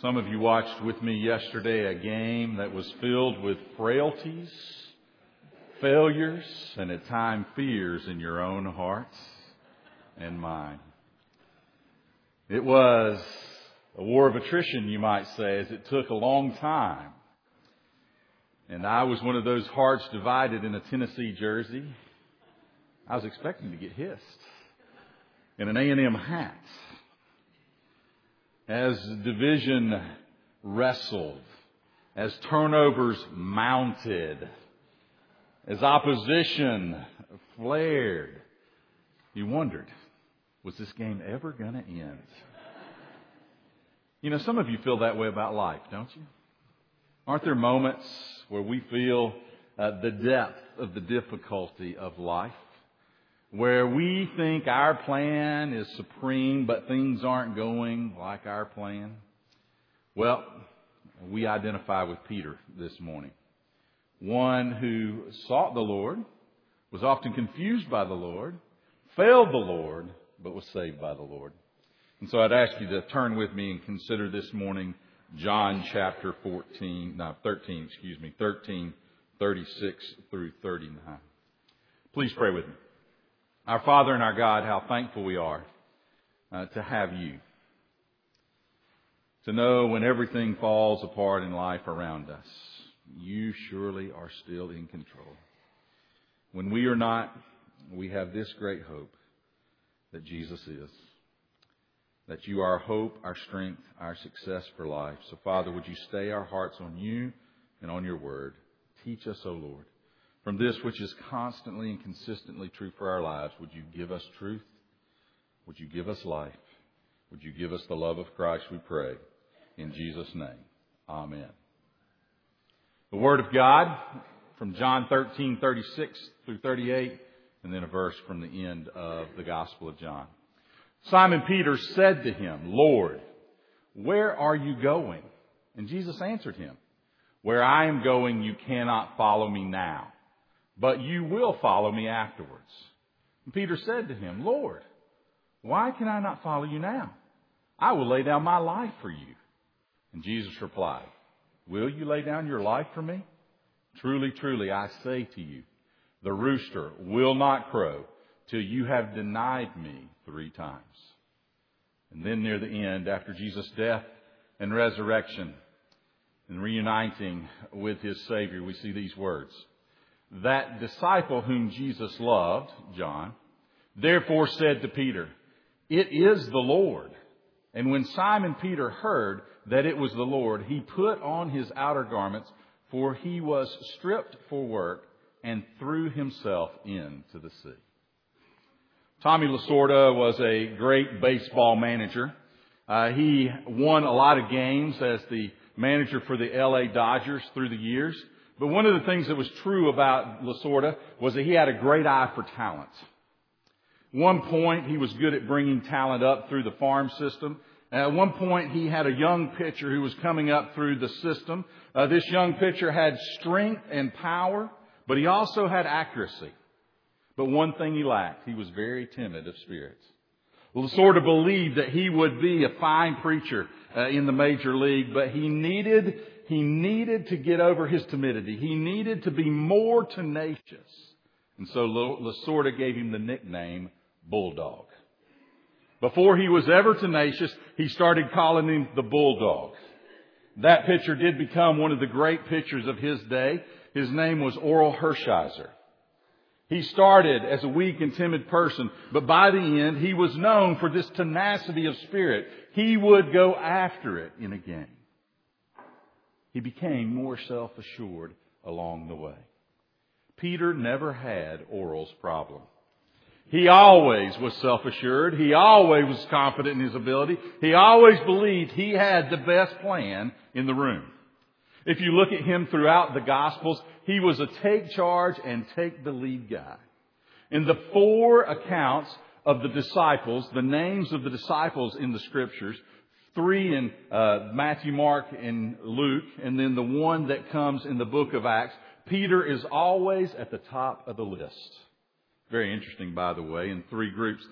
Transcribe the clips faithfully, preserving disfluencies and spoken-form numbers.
Some of you watched with me yesterday a game that was filled with frailties, failures, and at times fears in your own hearts and mine. It was a war of attrition, you might say, as it took a long time. And I was one of those hearts divided in a Tennessee jersey. I was expecting to get hissed in an A and M hat. As division wrestled, as turnovers mounted, as opposition flared, you wondered, was this game ever going to end? You know, some of you feel that way about life, don't you? Aren't there moments where we feel uh, the depth of the difficulty of life? Where we think our plan is supreme, but things aren't going like our plan? Well, we identify with Peter this morning. One who sought the Lord, was often confused by the Lord, failed the Lord, but was saved by the Lord. And so I'd ask you to turn with me and consider this morning John chapter fourteen, no, thirteen, excuse me, thirteen, thirty-six through thirty-nine. Please pray with me. Our Father and our God, how thankful we are uh, to have you. To know when everything falls apart in life around us, you surely are still in control. When we are not, we have this great hope that Jesus is. That you are our hope, our strength, our success for life. So Father, would you stay our hearts on you and on your word. Teach us, O Lord. From this which is constantly and consistently true for our lives, would you give us truth? Would you give us life? Would you give us the love of Christ, we pray. In Jesus' name, amen. The Word of God from John thirteen, thirty-six through thirty-eight, and then a verse from the end of the Gospel of John. Simon Peter said to him, Lord, where are you going? And Jesus answered him, where I am going, you cannot follow me now, but you will follow me afterwards. And Peter said to him, Lord, why can I not follow you now? I will lay down my life for you. And Jesus replied, will you lay down your life for me? Truly, truly, I say to you, the rooster will not crow till you have denied me three times. And then near the end, after Jesus' death and resurrection and reuniting with his Savior, we see these words. That disciple whom Jesus loved, John, therefore said to Peter, it is the Lord. And when Simon Peter heard that it was the Lord, he put on his outer garments, for he was stripped for work, and threw himself into the sea. Tommy Lasorda was a great baseball manager. Uh, he won a lot of games as the manager for the L A Dodgers through the years. But one of the things that was true about Lasorda was that he had a great eye for talent. At one point, he was good at bringing talent up through the farm system. At one point, he had a young pitcher who was coming up through the system. Uh, this young pitcher had strength and power, but he also had accuracy. But one thing he lacked, he was very timid of spirits. Lasorda believed that he would be a fine preacher uh, in the major league, but he needed He needed to get over his timidity. He needed to be more tenacious. And so Lasorda gave him the nickname Bulldog. Before he was ever tenacious, he started calling him the Bulldog. That pitcher did become one of the great pitchers of his day. His name was Orel Hershiser. He started as a weak and timid person, but by the end, he was known for this tenacity of spirit. He would go after it in a game. He became more self-assured along the way. Peter never had Orel's problem. He always was self-assured. He always was confident in his ability. He always believed he had the best plan in the room. If you look at him throughout the Gospels, he was a take charge and take the lead guy. In the four accounts of the disciples, the names of the disciples in the Scriptures, three in uh, Matthew, Mark, and Luke, and then the one that comes in the book of Acts, Peter is always at the top of the list. Very interesting, by the way, in three groups. The,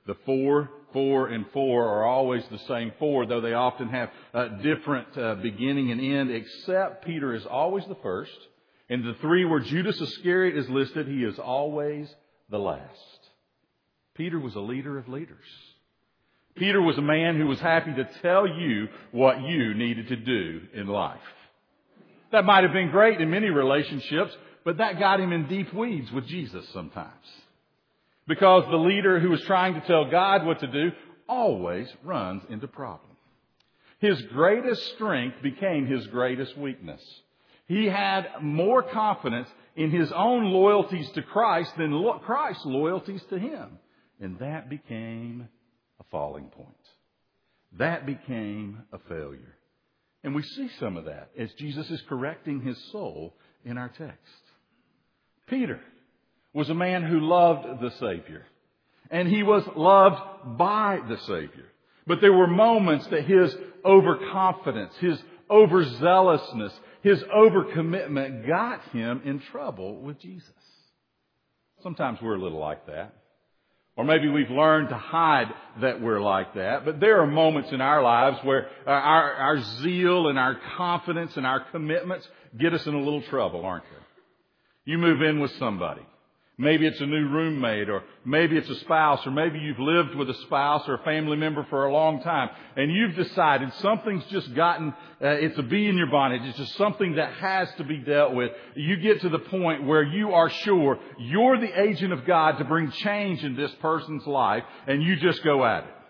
The four, four, and four are always the same four, though they often have uh, different uh, beginning and end, except Peter is always the first. And the three where Judas Iscariot is listed, he is always the last. Peter was a leader of leaders. Peter was a man who was happy to tell you what you needed to do in life. That might have been great in many relationships, but that got him in deep weeds with Jesus sometimes. Because the leader who is trying to tell God what to do always runs into problems. His greatest strength became his greatest weakness. He had more confidence in his own loyalties to Christ than Christ's loyalties to him. And that became a falling point. That became a failure. And we see some of that as Jesus is correcting his soul in our text. Peter was a man who loved the Savior. And he was loved by the Savior. But there were moments that his overconfidence, his overzealousness, his overcommitment got him in trouble with Jesus. Sometimes we're a little like that. Or maybe we've learned to hide that we're like that. But there are moments in our lives where our, our zeal and our confidence and our commitments get us in a little trouble, aren't they? You move in with somebody. Maybe it's a new roommate, or maybe it's a spouse, or maybe you've lived with a spouse or a family member for a long time, and you've decided something's just gotten, uh, it's a bee in your bonnet, it's just something that has to be dealt with. You get to the point where you are sure you're the agent of God to bring change in this person's life, and you just go at it.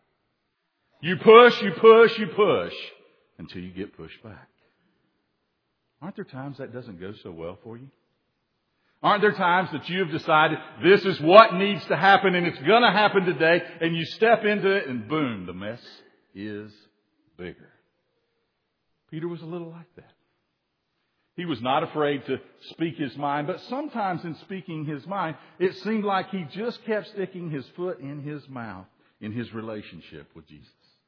You push, you push, you push, until you get pushed back. Aren't there times that doesn't go so well for you? Aren't there times that you've decided this is what needs to happen and it's going to happen today, and you step into it and boom, the mess is bigger? Peter was a little like that. He was not afraid to speak his mind, but sometimes in speaking his mind, it seemed like he just kept sticking his foot in his mouth in his relationship with Jesus.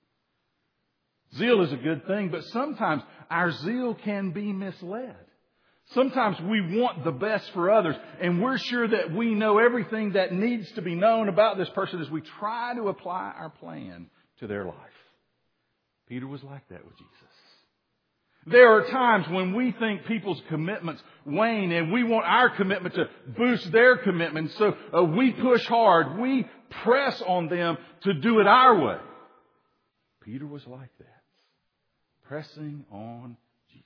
Zeal is a good thing, but sometimes our zeal can be misled. Sometimes we want the best for others, and we're sure that we know everything that needs to be known about this person as we try to apply our plan to their life. Peter was like that with Jesus. There are times when we think people's commitments wane, and we want our commitment to boost their commitment, so uh, we push hard. We press on them to do it our way. Peter was like that, pressing on Jesus.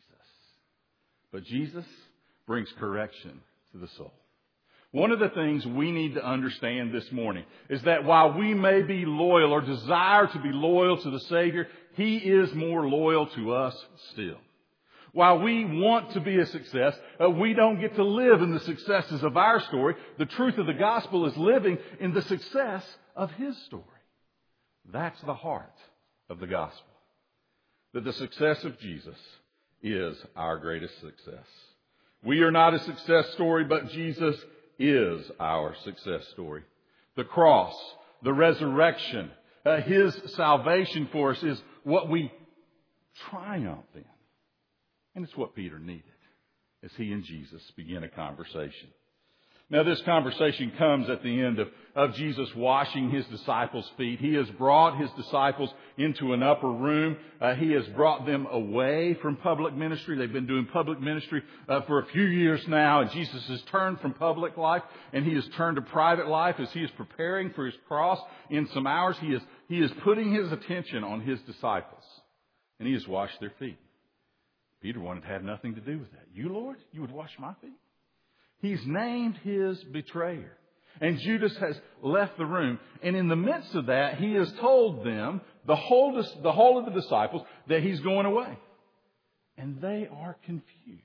But Jesus brings correction to the soul. One of the things we need to understand this morning is that while we may be loyal or desire to be loyal to the Savior, He is more loyal to us still. While we want to be a success, uh, we don't get to live in the successes of our story. The truth of the gospel is living in the success of His story. That's the heart of the gospel. That the success of Jesus is our greatest success. We are not a success story, but Jesus is our success story. The cross, the resurrection, uh, His salvation for us is what we triumph in. And it's what Peter needed as he and Jesus began a conversation. Now, this conversation comes at the end of, of Jesus washing His disciples' feet. He has brought His disciples into an upper room. Uh, he has brought them away from public ministry. They've been doing public ministry uh, for a few years now. And Jesus has turned from public life and He has turned to private life as He is preparing for His cross. In some hours, He is, he is putting His attention on His disciples. And He has washed their feet. Peter wanted to have nothing to do with that. You, Lord, you would wash my feet? He's named his betrayer. And Judas has left the room. And in the midst of that, he has told them, the whole, the whole of the disciples, that he's going away. And they are confused.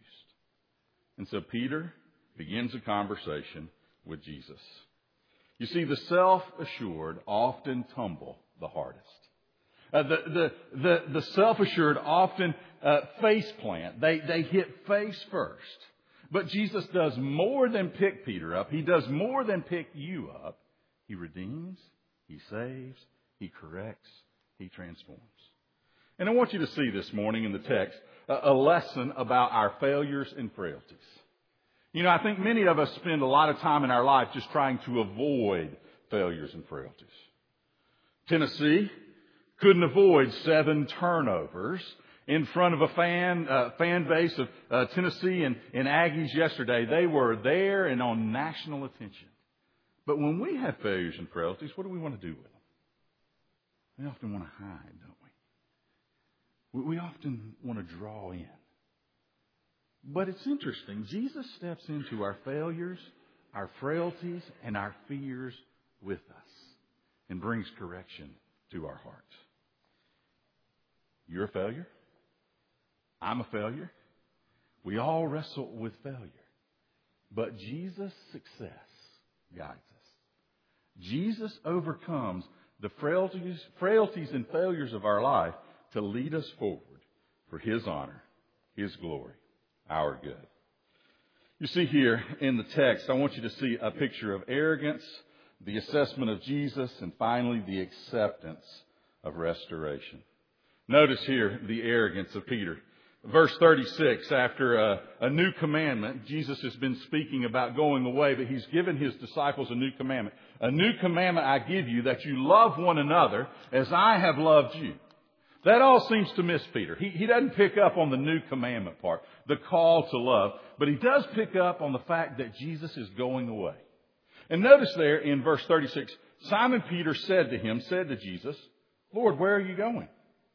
And so Peter begins a conversation with Jesus. You see, the self-assured often tumble the hardest. Uh, the, the, the, the self-assured often uh, face plant. They, they hit face first. But Jesus does more than pick Peter up. He does more than pick you up. He redeems, He saves, He corrects, He transforms. And I want you to see this morning in the text a lesson about our failures and frailties. You know, I think many of us spend a lot of time in our life just trying to avoid failures and frailties. Tennessee couldn't avoid seven turnovers in front of a fan uh, fan base of uh, Tennessee and, and Aggies yesterday. They were there and on national attention. But when we have failures and frailties, what do we want to do with them? We often want to hide, don't we? We, we often want to draw in. But it's interesting. Jesus steps into our failures, our frailties, and our fears with us and brings correction to our hearts. You're a failure. I'm a failure. We all wrestle with failure. But Jesus' success guides us. Jesus overcomes the frailties, frailties and failures of our life to lead us forward for His honor, His glory, our good. You see here in the text, I want you to see a picture of arrogance, the assessment of Jesus, and finally the acceptance of restoration. Notice here the arrogance of Peter. Verse thirty-six, after a, a new commandment, Jesus has been speaking about going away, but He's given His disciples a new commandment. A new commandment I give you, that you love one another as I have loved you. That all seems to miss Peter. He, he doesn't pick up on the new commandment part, the call to love, but he does pick up on the fact that Jesus is going away. And notice there in verse thirty-six, Simon Peter said to him, said to Jesus, Lord, where are you going?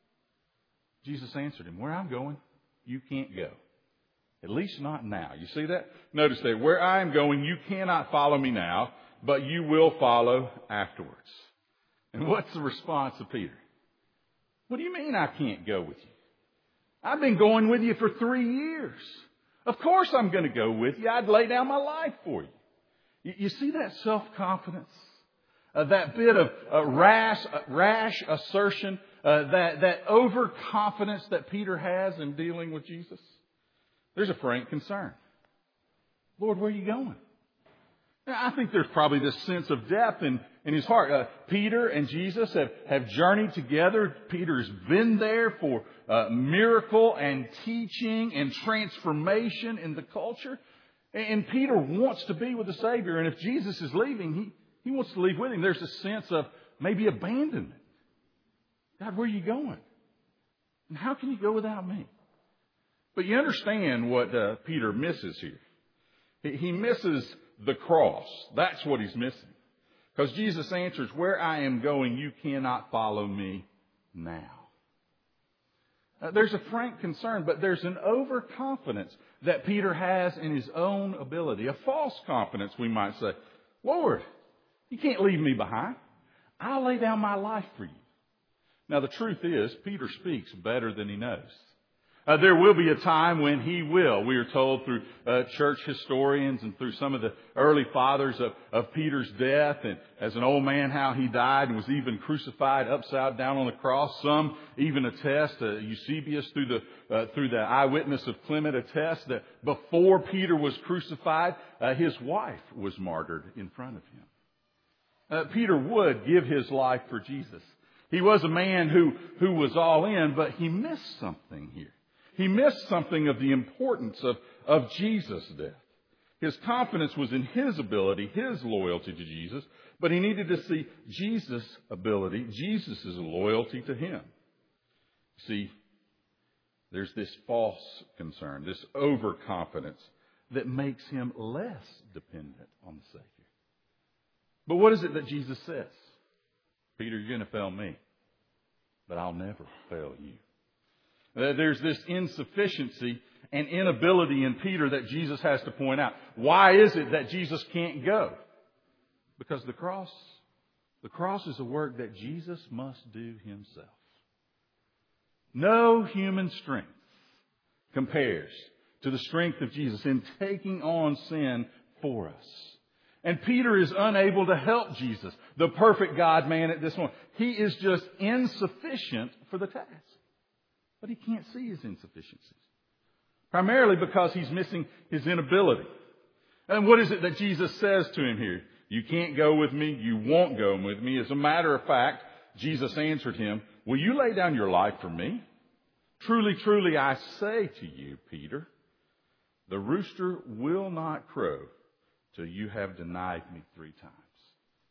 Jesus answered him, where I'm going, you can't go. At least not now. You see that? Notice there, where I am going, you cannot follow me now, but you will follow afterwards. And what's the response of Peter? What do you mean I can't go with you? I've been going with you for three years. Of course I'm going to go with you. I'd lay down my life for you. You, you see that self-confidence? Uh, that bit of uh, rash, uh, rash assertion, uh, that, that overconfidence that Peter has in dealing with Jesus? There's a frank concern. Lord, where are you going? Now, I think there's probably this sense of depth in, in his heart. Uh, Peter and Jesus have, have journeyed together. Peter's been there for uh, miracle and teaching and transformation in the culture. And, and Peter wants to be with the Savior. And if Jesus is leaving, he, he wants to leave with him. There's a sense of maybe abandonment. God, where are you going? And how can you go without me? But you understand what uh, Peter misses here. He, he misses the cross. That's what he's missing. Because Jesus answers, where I am going, you cannot follow me now. Uh, there's a frank concern, but there's an overconfidence that Peter has in his own ability. A false confidence, we might say. Lord, you can't leave me behind. I'll lay down my life for you. Now, the truth is, Peter speaks better than he knows. Uh, there will be a time when he will. We are told through uh, church historians and through some of the early fathers of, of Peter's death, and as an old man how he died and was even crucified upside down on the cross. Some even attest, uh, Eusebius through the uh, through the eyewitness of Clement attests that before Peter was crucified, uh, his wife was martyred in front of him. Uh, Peter would give his life for Jesus. He was a man who, who was all in, but he missed something here. He missed something of the importance of, of Jesus' death. His confidence was in his ability, his loyalty to Jesus, but he needed to see Jesus' ability, Jesus' loyalty to him. See, there's this false concern, this overconfidence that makes him less dependent on the Savior. But what is it that Jesus says? Peter, you're going to fail me, but I'll never fail you. There's this insufficiency and inability in Peter that Jesus has to point out. Why is it that Jesus can't go? Because the cross, the cross is a work that Jesus must do himself. No human strength compares to the strength of Jesus in taking on sin for us. And Peter is unable to help Jesus, the perfect God-man at this moment. He is just insufficient for the task. But he can't see his insufficiencies. Primarily because he's missing his inability. And what is it that Jesus says to him here? You can't go with me. You won't go with me. As a matter of fact, Jesus answered him, will you lay down your life for me? Truly, truly, I say to you, Peter, the rooster will not crow till you have denied me three times.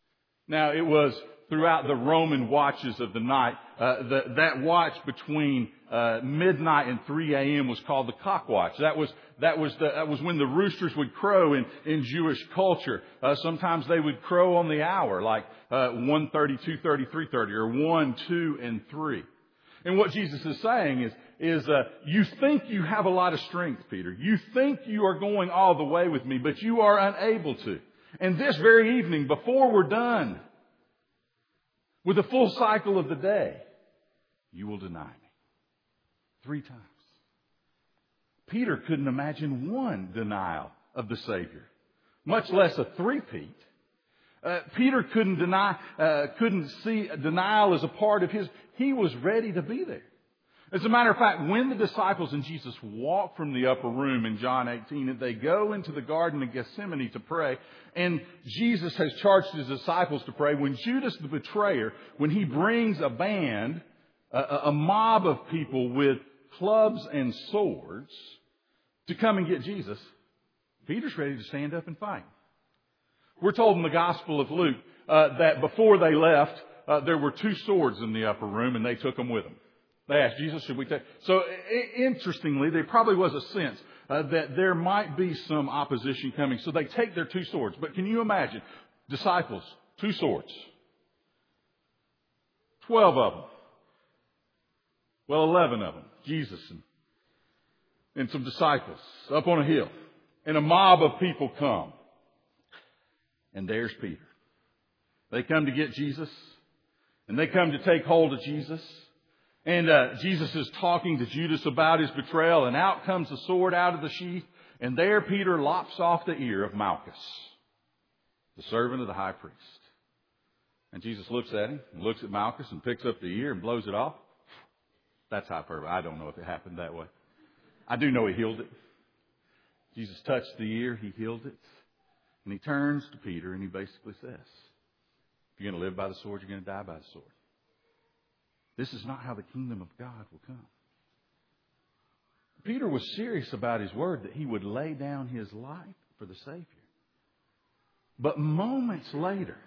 Now, it was throughout the Roman watches of the night. Uh, the, that watch between uh, midnight and three a.m. was called the cock watch. That was that was the, that was when the roosters would crow in in Jewish culture. Uh, sometimes they would crow on the hour, like uh, one thirty, two thirty, three thirty, or one, two, and three. And what Jesus is saying is, is uh, you think you have a lot of strength, Peter. You think you are going all the way with me, but you are unable to. And this very evening, before we're done with the full cycle of the day, you will deny me three times. Peter couldn't imagine one denial of the Savior, much less a three-peat. Uh, Peter couldn't deny, uh, couldn't see denial as a part of his. He was ready to be there. As a matter of fact, when the disciples and Jesus walk from the upper room in John eighteen, and they go into the Garden of Gethsemane to pray, and Jesus has charged his disciples to pray, when Judas the betrayer, when he brings a band, a, a mob of people with clubs and swords to come and get Jesus, Peter's ready to stand up and fight. We're told in the Gospel of Luke uh, that before they left, uh, there were two swords in the upper room, and they took them with them. They asked Jesus, should we take... So, I- interestingly, there probably was a sense uh, that there might be some opposition coming. So they take their two swords. But can you imagine? Disciples, two swords. Twelve of them. Well, eleven of them. Jesus and, and some disciples up on a hill. And a mob of people come. And there's Peter. They come to get Jesus. And they come to take hold of Jesus. And uh, Jesus is talking to Judas about his betrayal. And out comes the sword out of the sheath. And there Peter lops off the ear of Malchus, the servant of the high priest. And Jesus looks at him, and looks at Malchus, and picks up the ear and blows it off. That's hyperbole. I don't know if it happened that way. I do know he healed it. Jesus touched the ear. He healed it. And he turns to Peter and he basically says, if you're going to live by the sword, you're going to die by the sword. This is not how the kingdom of God will come. Peter was serious about his word that he would lay down his life for the Savior. But moments later,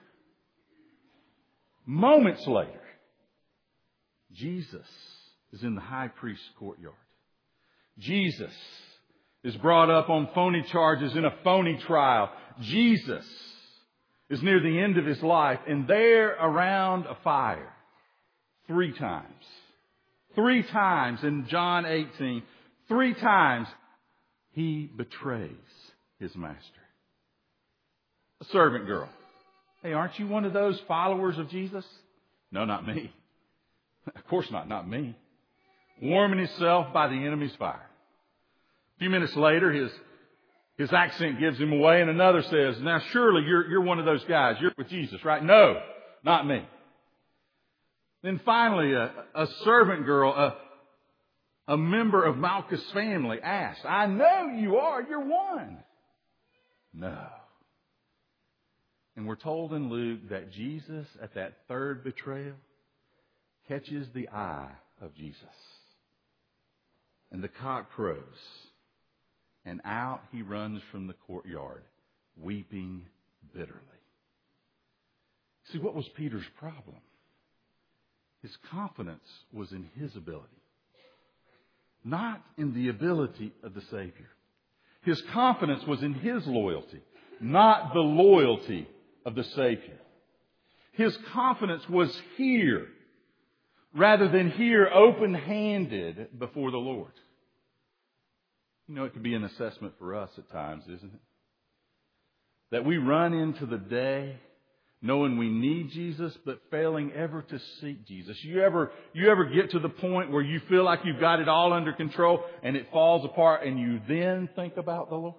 moments later, Jesus is in the high priest's courtyard. Jesus is brought up on phony charges in a phony trial. Jesus is near the end of his life, and there around a fire, three times, three times in John eighteen, three times he betrays his master. A servant girl. Hey, aren't you one of those followers of Jesus? No, not me. Of course not, not me. Warming himself by the enemy's fire. A few minutes later, his his accent gives him away, and another says, now surely you're you're one of those guys. You're with Jesus, right? No, not me. Then finally, a, a servant girl, a, a member of Malchus' family asks, I know you are. You're one. No. And we're told in Luke that Jesus, at that third betrayal, catches the eye of Jesus. And the cock crows. And out he runs from the courtyard, weeping bitterly. See, what was Peter's problem? His confidence was in his ability, not in the ability of the Savior. His confidence was in his loyalty, not the loyalty of the Savior. His confidence was here, rather than here open-handed before the Lord. You know, it could be an assessment for us at times, isn't it? That we run into the day knowing we need Jesus, but failing ever to seek Jesus. You ever, you ever get to the point where you feel like you've got it all under control and it falls apart and you then think about the Lord?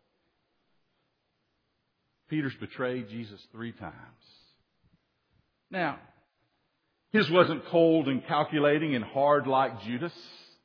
Peter's betrayed Jesus three times. Now, his wasn't cold and calculating and hard like Judas.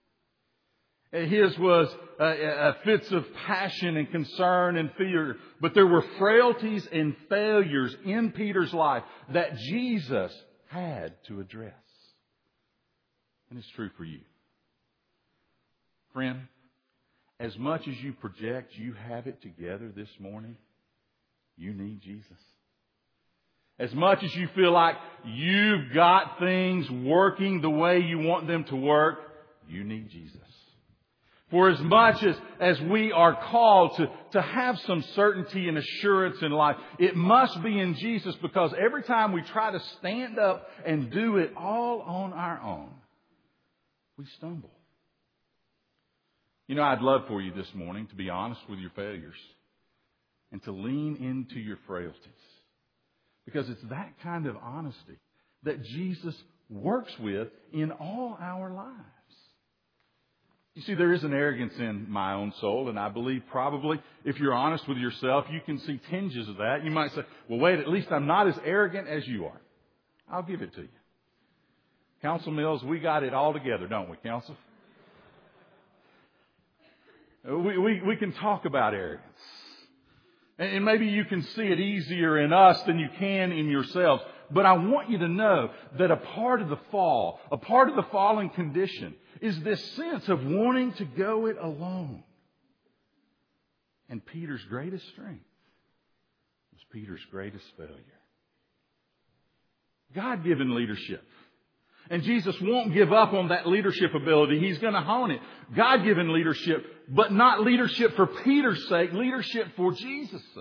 His was uh, uh, fits of passion and concern and fear. But there were frailties and failures in Peter's life that Jesus had to address. And it's true for you. Friend, as much as you project you have it together this morning, you need Jesus. As much as you feel like you've got things working the way you want them to work, you need Jesus. For as much as, as we are called to, to have some certainty and assurance in life, it must be in Jesus, because every time we try to stand up and do it all on our own, we stumble. You know, I'd love for you this morning to be honest with your failures and to lean into your frailties. Because it's that kind of honesty that Jesus works with in all our lives. You see, there is an arrogance in my own soul, and I believe probably if you're honest with yourself, you can see tinges of that. You might say, well, wait, at least I'm not as arrogant as you are. I'll give it to you. Council Mills, we got it all together, don't we, Council? We, we, we can talk about arrogance. And maybe you can see it easier in us than you can in yourselves. But I want you to know that a part of the fall, a part of the fallen condition, is this sense of wanting to go it alone. And Peter's greatest strength was Peter's greatest failure. God-given leadership. And Jesus won't give up on that leadership ability. He's going to hone it. God-given leadership, but not leadership for Peter's sake, leadership for Jesus' sake.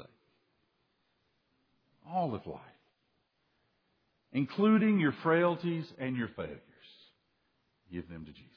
All of life, including your frailties and your failures, give them to Jesus.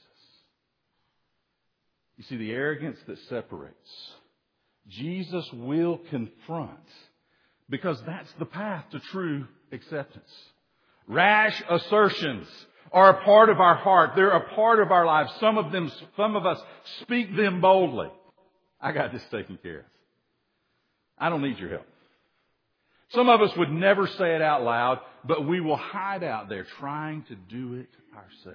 You see, the arrogance that separates, Jesus will confront, because that's the path to true acceptance. Rash assertions are a part of our heart. They're a part of our lives. Some of them, some of us speak them boldly. I got this taken care of. I don't need your help. Some of us would never say it out loud, but we will hide out there trying to do it ourselves.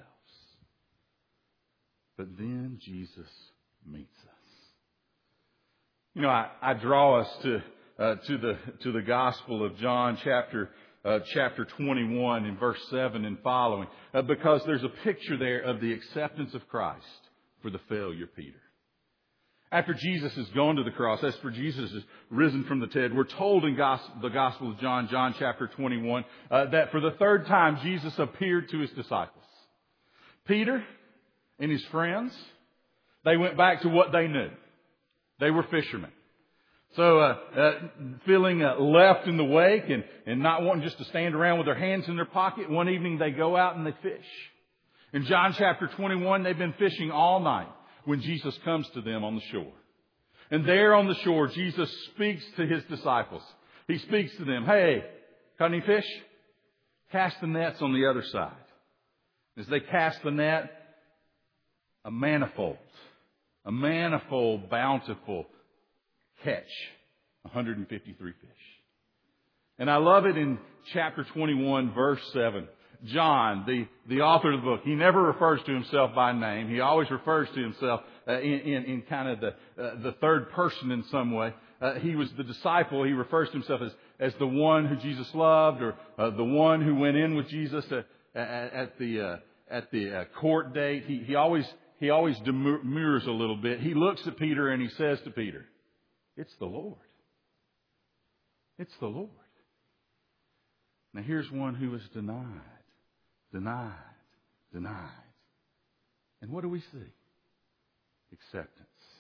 But then Jesus meets us. You know, I, I draw us to uh, to the to the Gospel of John, chapter uh, chapter twenty-one, in verse seven and following, uh, because there's a picture there of the acceptance of Christ for the failure of Peter. After Jesus has gone to the cross, as for Jesus is risen from the dead, we're told in gospel, the Gospel of John, John chapter twenty-one, uh, that for the third time Jesus appeared to His disciples. Peter and his friends, they went back to what they knew. They were fishermen. So uh, uh, feeling uh, left in the wake and, and not wanting just to stand around with their hands in their pocket, one evening they go out and they fish. In John chapter twenty-one, they've been fishing all night when Jesus comes to them on the shore. And there on the shore, Jesus speaks to His disciples. He speaks to them, hey, caught any fish? Cast the nets on the other side. As they cast the net, a manifold, a manifold, bountiful catch, one hundred fifty-three fish. And I love it in chapter twenty-one, verse seven. John, the, the author of the book, he never refers to himself by name. He always refers to himself uh, in, in, in kind of the, uh, the third person in some way. Uh, he was the disciple. He refers to himself as, as the one who Jesus loved, or uh, the one who went in with Jesus at, at, at the uh, at the uh, court date. He, he always he always demurs a little bit. He looks at Peter and he says to Peter, "It's the Lord. It's the Lord." Now here's one who is denied. Denied, denied. And what do we see? Acceptance.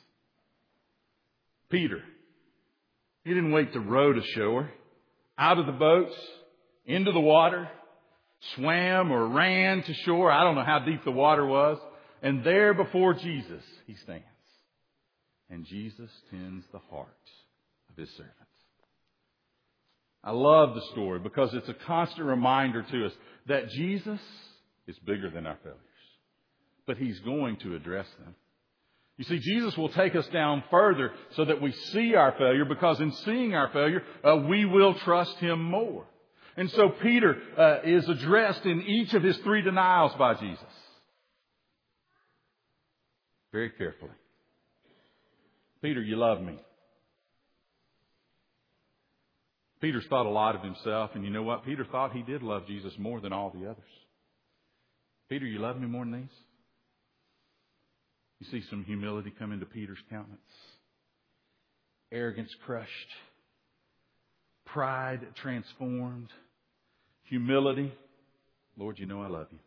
Peter, he didn't wait to row to shore. Out of the boats, into the water, swam or ran to shore. I don't know how deep the water was. And there before Jesus, he stands. And Jesus tends the heart of His servants. I love the story because it's a constant reminder to us that Jesus is bigger than our failures. But He's going to address them. You see, Jesus will take us down further so that we see our failure, because in seeing our failure, uh, we will trust Him more. And so Peter uh, is addressed in each of his three denials by Jesus. Very carefully. Peter, you love me. Peter's thought a lot of himself, and you know what? Peter thought he did love Jesus more than all the others. Peter, you love me more than these? You see some humility come into Peter's countenance. Arrogance crushed. Pride transformed. humility. Lord, you know I love you.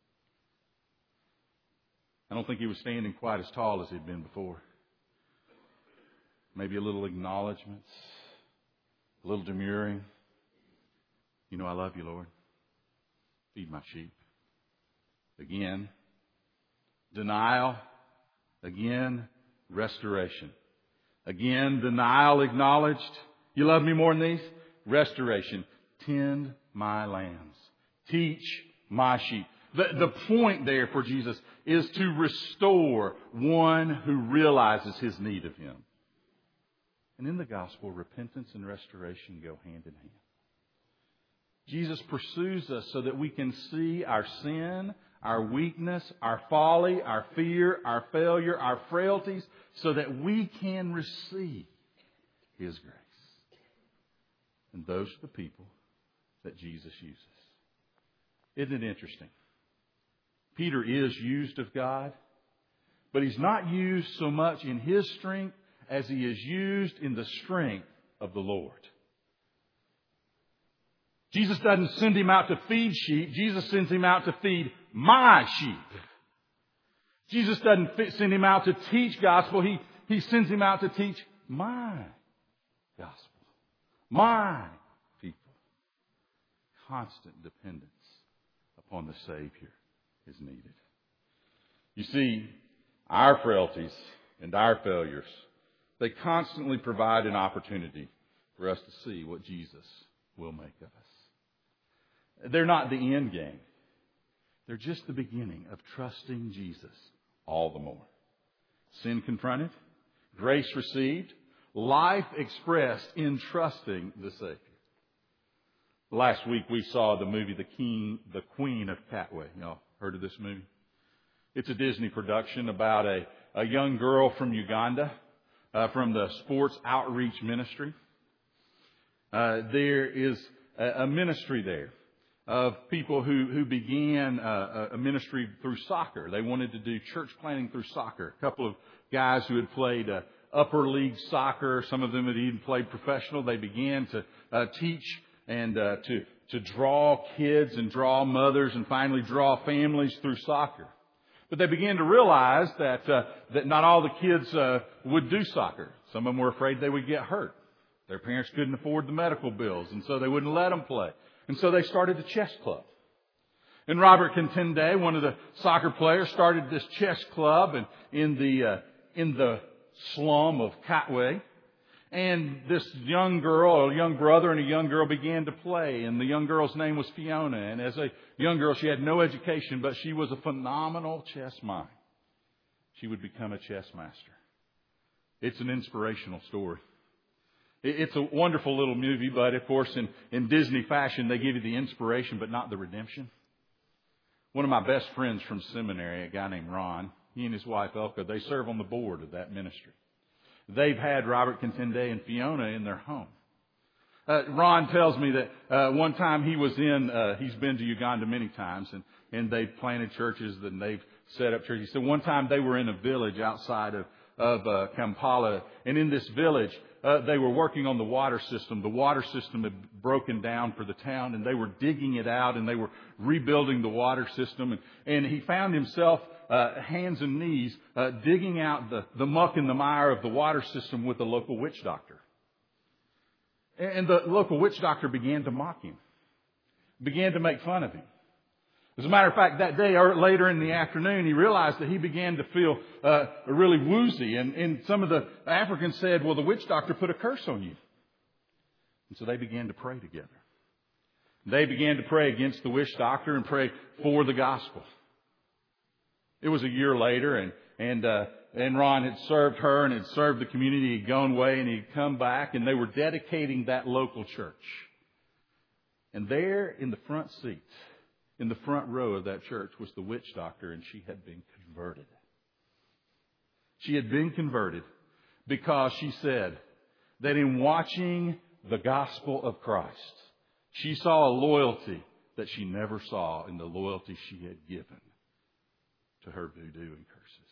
I don't think he was standing quite as tall as he'd been before. Maybe a little acknowledgments, a little demurring. You know I love you, Lord. Feed my sheep. Again, denial. Again, restoration. Again, denial acknowledged. You love me more than these? Restoration. Tend my lambs. Teach my sheep. The, the point there for Jesus is to restore one who realizes his need of him. And in the gospel, repentance and restoration go hand in hand. Jesus pursues us so that we can see our sin, our weakness, our folly, our fear, our failure, our frailties, so that we can receive his grace. And those are the people that Jesus uses. Isn't it interesting? Peter is used of God, but he's not used so much in his strength as he is used in the strength of the Lord. Jesus doesn't send him out to feed sheep. Jesus sends him out to feed my sheep. Jesus doesn't send him out to teach gospel. He, he sends him out to teach my gospel. My people. Constant dependence upon the Savior is needed. You see, our frailties and our failures, they constantly provide an opportunity for us to see what Jesus will make of us. They're not the end game. They're just the beginning of trusting Jesus all the more. Sin confronted, grace received, life expressed in trusting the Savior. Last week we saw the movie The King, The Queen of Katwe. Y'all heard of this movie? It's a Disney production about a, a young girl from Uganda, uh, from the Sports Outreach Ministry. Uh, there is a, a ministry there of people who, who began uh, a ministry through soccer. They wanted to do church planting through soccer. A couple of guys who had played uh, upper league soccer, some of them had even played professional. They began to uh, teach and uh, to, to draw kids and draw mothers and finally draw families through soccer. But they began to realize that uh, that not all the kids uh, would do soccer. Some of them were afraid they would get hurt. Their parents couldn't afford the medical bills, and so they wouldn't let them play. And so they started a chess club. And Robert Contende, one of the soccer players, started this chess club and in the uh, in the slum of Katwe. And this young girl, a young brother and a young girl began to play. And the young girl's name was Fiona. And as a young girl, she had no education, but she was a phenomenal chess mind. She would become a chess master. It's an inspirational story. It's a wonderful little movie, but of course in, in Disney fashion, they give you the inspiration, but not the redemption. One of my best friends from seminary, a guy named Ron, he and his wife Elka, they serve on the board of that ministry. They've had Robert Contende and Fiona in their home. Uh, Ron tells me that uh, one time he was in, uh, he's been to Uganda many times, and, and they've planted churches and they've set up churches. So one time they were in a village outside of, of uh, Kampala, and in this village, Uh, they were working on the water system. The water system had broken down for the town, and they were digging it out, and they were rebuilding the water system. And, and he found himself, uh, hands and knees, uh, digging out the, the muck and the mire of the water system with a local witch doctor. And, and the local witch doctor began to mock him, began to make fun of him. As a matter of fact, that day or later in the afternoon, he realized that he began to feel uh, really woozy. And, and some of the Africans said, well, the witch doctor put a curse on you. And so they began to pray together. They began to pray against the witch doctor and pray for the gospel. It was a year later, and and uh, and Ron had served her and had served the community. He'd gone away, and he'd come back, and they were dedicating that local church. And there in the front seat, in the front row of that church, was the witch doctor, and she had been converted. She had been converted because she said that in watching the gospel of Christ, she saw a loyalty that she never saw in the loyalty she had given to her voodoo and curses.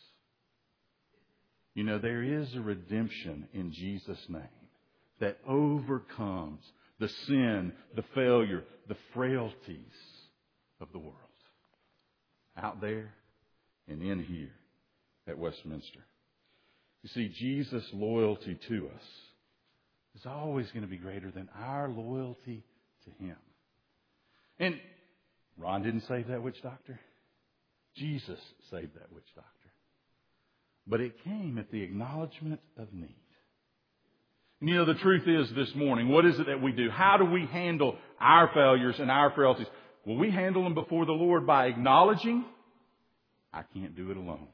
You know, there is a redemption in Jesus' name that overcomes the sin, the failure, the frailties of the world. Out there and in here at Westminster. You see, Jesus' loyalty to us is always going to be greater than our loyalty to Him. And Ron didn't save that witch doctor. Jesus saved that witch doctor. But it came at the acknowledgement of need. And you know, the truth is this morning, what is it that we do? How do we handle our failures and our frailties? Well, we handle them before the Lord by acknowledging, I can't do it alone.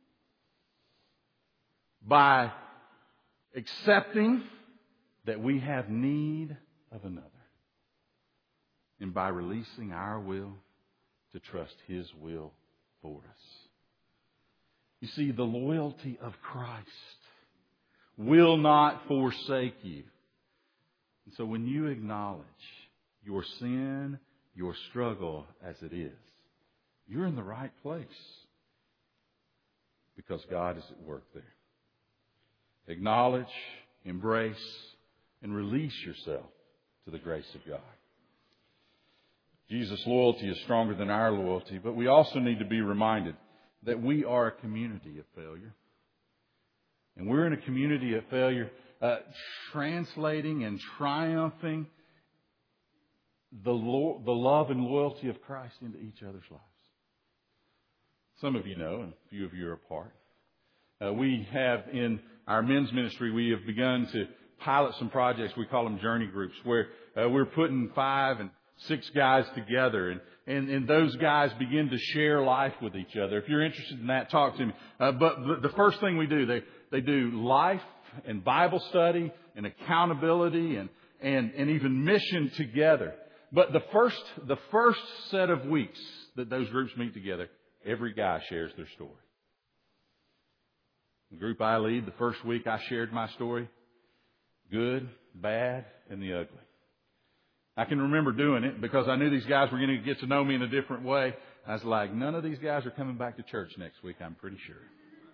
By accepting that we have need of another. And by releasing our will to trust His will for us. You see, the loyalty of Christ will not forsake you. And so when you acknowledge your sin, your struggle as it is, you're in the right place. Because God is at work there. Acknowledge, embrace, and release yourself to the grace of God. Jesus' loyalty is stronger than our loyalty, but we also need to be reminded that we are a community of failure. And we're in a community of failure, uh, translating and triumphing the, lo- the love and loyalty of Christ into each other's lives. Some of you know, and a few of you are a part. Uh, we have in our men's ministry, we have begun to pilot some projects. We call them journey groups, where uh, we're putting five and six guys together, and, and, and those guys begin to share life with each other. If you're interested in that, talk to me. Uh, but, but the first thing we do, they, they do life and Bible study and accountability and, and, and even mission together. But the first, the first set of weeks that those groups meet together, every guy shares their story. The group I lead, the first week I shared my story. Good, bad, and the ugly. I can remember doing it because I knew these guys were going to get to know me in a different way. I was like, none of these guys are coming back to church next week, I'm pretty sure.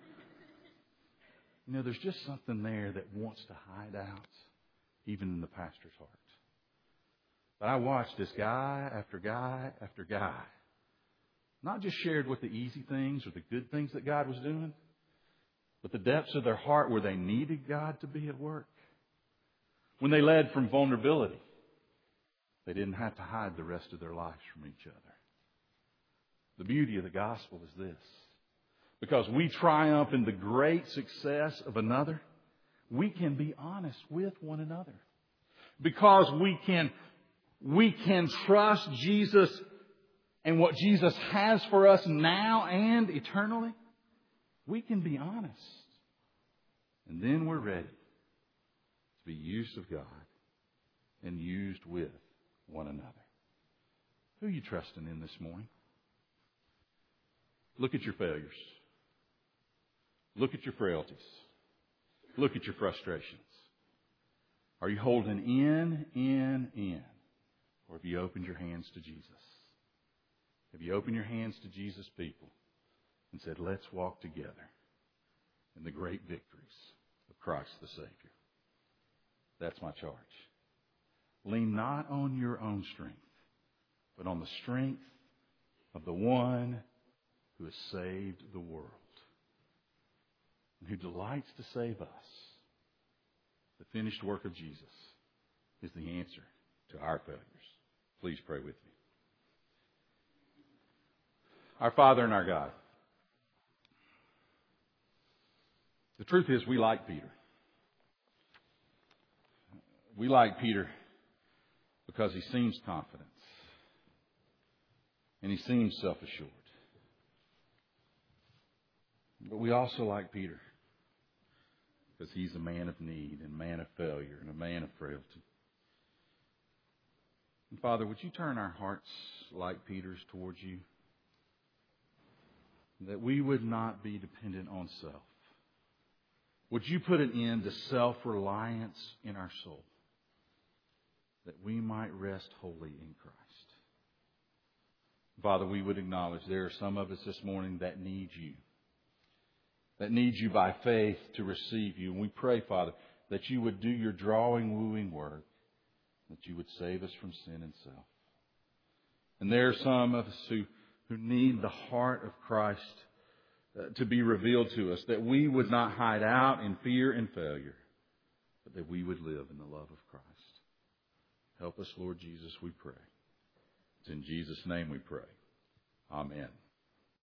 You know, there's just something there that wants to hide out, even in the pastor's heart. But I watched this guy after guy after guy not just shared with the easy things or the good things that God was doing, but the depths of their heart where they needed God to be at work. When they led from vulnerability, they didn't have to hide the rest of their lives from each other. The beauty of the gospel is this. Because we triumph in the great success of another, we can be honest with one another. Because we can, we can trust Jesus and what Jesus has for us now and eternally, we can be honest. And then we're ready to be used of God and used with one another. Who are you trusting in this morning? Look at your failures. Look at your frailties. Look at your frustrations. Are you holding in, in, in? Or have you opened your hands to Jesus? Have you opened your hands to Jesus' people and said, let's walk together in the great victories of Christ the Savior? That's my charge. Lean not on your own strength, but on the strength of the one who has saved the world and who delights to save us. The finished work of Jesus is the answer to our failures. Please pray with me. Our Father and our God, the truth is we like Peter. We like Peter because he seems confident and he seems self-assured. But we also like Peter because he's a man of need and a man of failure and a man of frailty. And Father, would you turn our hearts like Peter's towards you? That we would not be dependent on self. Would you put an end to self-reliance in our soul? That we might rest wholly in Christ. Father, we would acknowledge there are some of us this morning that need you. That need you by faith to receive you. And we pray, Father, that you would do your drawing, wooing work that you would save us from sin and self. And there are some of us who, who need the heart of Christ uh, to be revealed to us, that we would not hide out in fear and failure, but that we would live in the love of Christ. Help us, Lord Jesus, we pray. It's in Jesus' name we pray. Amen.